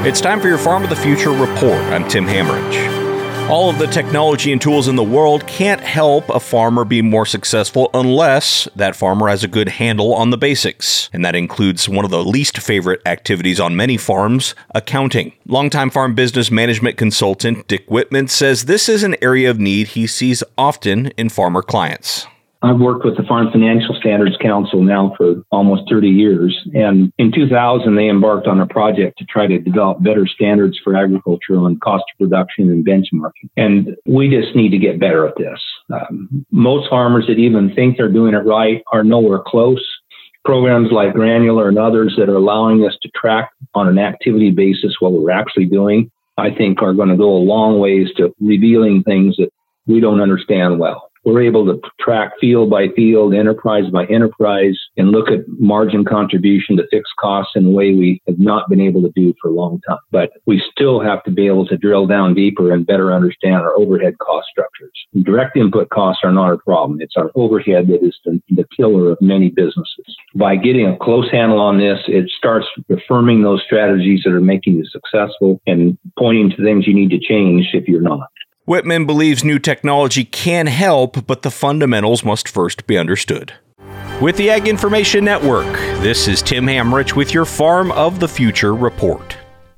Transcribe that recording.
It's time for your Farm of the Future report. I'm Tim Hammerich. All of the technology and tools in the world can't help a farmer be more successful unless that farmer has a good handle on the basics. And that includes one of the least favorite activities on many farms, accounting. Longtime farm business management consultant Dick Whitman says this is an area of need he sees often in farmer clients. I've worked with the Farm Financial Standards Council now for almost 30 years. And in 2000, they embarked on a project to try to develop better standards for agriculture on cost of production and benchmarking. And we just need to get better at this. Most farmers that even think they're doing it right are nowhere close. Programs like Granular and others that are allowing us to track on an activity basis what we're actually doing, I think are going to go a long ways to revealing things that we don't understand well. We're able to track field by field, enterprise by enterprise, and look at margin contribution to fixed costs in a way we have not been able to do for a long time. But we still have to be able to drill down deeper and better understand our overhead cost structures. Direct input costs are not a problem. It's our overhead that is the killer of many businesses. By getting a close handle on this, it starts affirming those strategies that are making you successful and pointing to things you need to change if you're not. Whitman believes new technology can help, but the fundamentals must first be understood. With the Ag Information Network, this is Tim Hammerich with your Farm of the Future report.